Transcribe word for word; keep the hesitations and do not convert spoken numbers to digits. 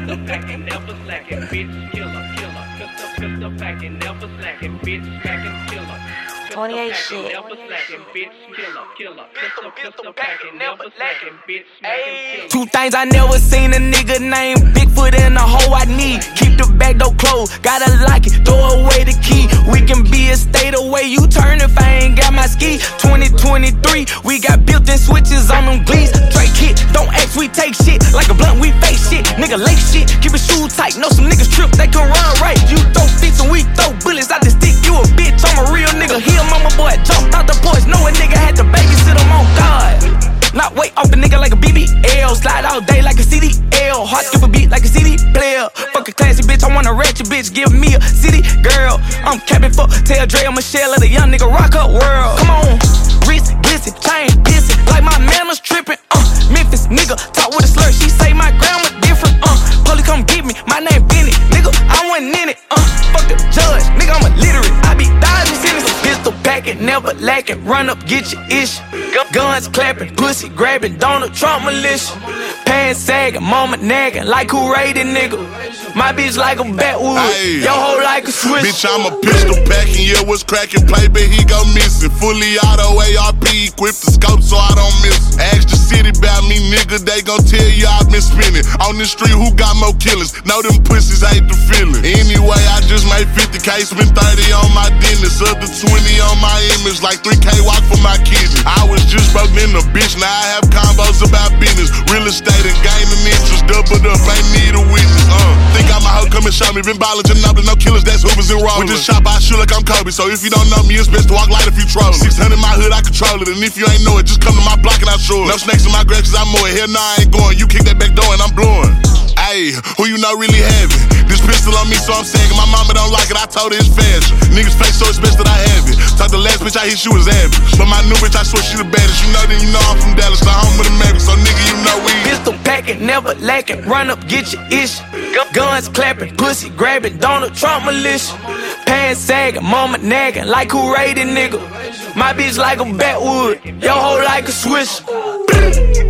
Pistol packing, never slacking, bitch killer, killer. Pistol, pistol packing, never slacking, bitch smacking killer. twenty-eight shit. Never slacking, bitch killer, killer. Pistol, pistol packing, never slacking, bitch smacking killer. Two things I never seen a nigga named Bigfoot in a hoe I need. Keep the back door closed, gotta lock it, throw away the key. We can be a state away, you turn if I ain't got my ski. twenty twenty-three, we got built-in switches on them glees. Drake hit, don't ask, we take shit. Like a blunt, we face shit. Nigga lake shit, keep it shoe tight. Know some niggas trip, they can run right. You throw sticks and we throw bullets out the stick. You a bitch, I'm a real nigga. He a mama boy, jumped out the porch. Know a nigga had to babysit him on God. Not wait off the nigga like a B B L. Slide all day like a C D L. Heart skip a beat like a C D player. Fuck a classy bitch, I want a ratchet bitch. Give me a city girl. I'm capping for Tell Dre, Michelle, of the young nigga rock up world. Come on, wrist glisten, chain pissing, like my manners tripping. Uh, Memphis nigga talk with a slur. She say my grammar different. Uh, police come get me, my name Benny, nigga. I wasn't in it. Uh, fuck the judge, nigga. I'm illiterate. I be dodging sentences. Pistol packing, never lacking. Run up, get your issue. Guns clapping, pussy grabbing, Donald Trump militia. Pants sagging, mama nagging, like who raided nigga. My bitch like a backwood, Ay. your hoe like a switch. Bitch, I'm a pistol packing, yeah, what's cracking? Play, but he go missing. Fully auto A R P, equipped the scope so I don't miss. Ask the city about me, nigga, they gon' tell you I've been spinning. On the street, who got more killers? Know them pussies hate the feeling. Anyway, I just made fifty K, spent thirty on my dentist. Other twenty on my image, like three K walk for my kidney. I was just broke in a bitch, now I have combos about business. Real estate and gaining interest, doubled up, ain't need a witness. Uh, think I'm a hoe, come and show me. Been ballin' Ginobili, no killers, that's Hoovers and Rollers. With this chop, I shoot like I'm Kobe, so if you don't know me, it's best to walk light if you troll. six hundred in my hood, I control it, and if you ain't know it, just come to my block and I'll show it. No snakes in my grass, cause I'm more. Hell nah, I ain't going. You kick that back door and I'm blowing. Ayy, who you know really have it? This pistol on me, so I'm sagging. My mama don't like it, I told her it's fashion. Niggas face so it's best that I have it. Talk the last bitch I hit, she was average. But my new bitch, I swear she the baddest. You know, then you know I'm from Dallas, the home of the Mavericks. So nigga, you know we Pistol packing, never lacking. Run up, get your issue. Guns clapping, pussy grabbing, Donald Trump militia. Pants sagging, mama nagging, like who raided nigga. My bitch like a backwood, your hoe like a swish.